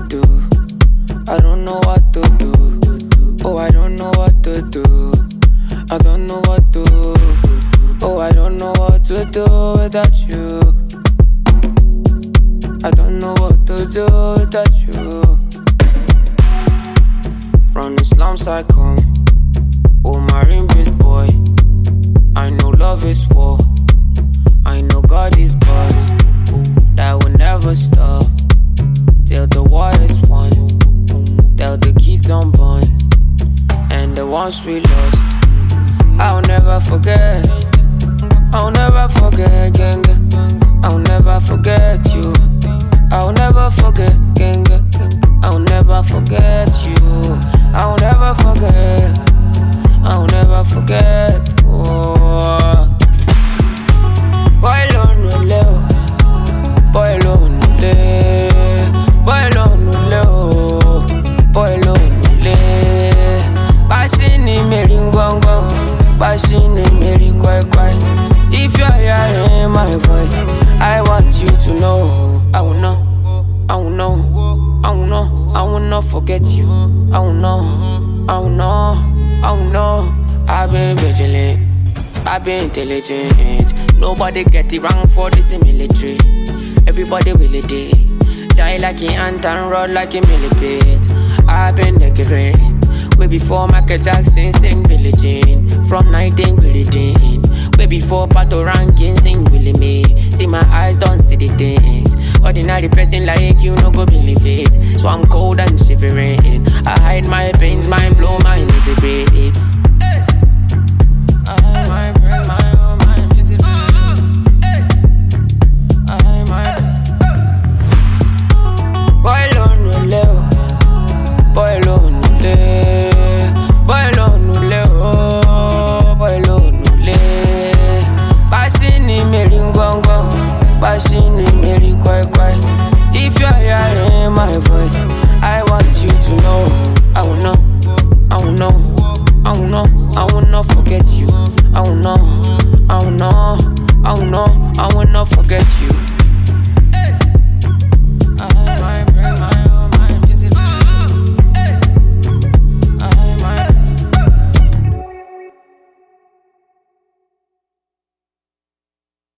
do. I don't know what to do. Oh, I don't know what to do. I don't know what to do. Oh, I don't know what to do without you. I don't know what to do without you. From the slums I come, oh marine beast boy. I know love is war. I know God is God. That will never stop till the war is won. Till the kids unborn and the ones we lost. I'll never forget. I'll never forget, gang. I'll never forget you. I'll never forget, gang. I'll never forget you. I'll never forget. I'll never forget. Oh. Boy, no leo. Boy, no leo. Boy, no leo. Boy, no leo. Bashini meri ngongo. Bashini meri kwai kwai. If you're hearing my voice, I want you to know. I will know. I will know. I will know. I will not forget you. I will know. I will know. I will know. I've been vigilant. I've been intelligent. Nobody get it wrong for this military. Everybody will it die like an ant and run like a millipede. I've been negligent. Way before Michael Jackson sing Billie Jean. From 19 Billie Jean. Way before Pato Rankin sing Willie Mae. See my eyes don't see the things. Ordinary person like you no go believe it. So I'm cold and shivering. I hide my pains, mind blow, mind is a break.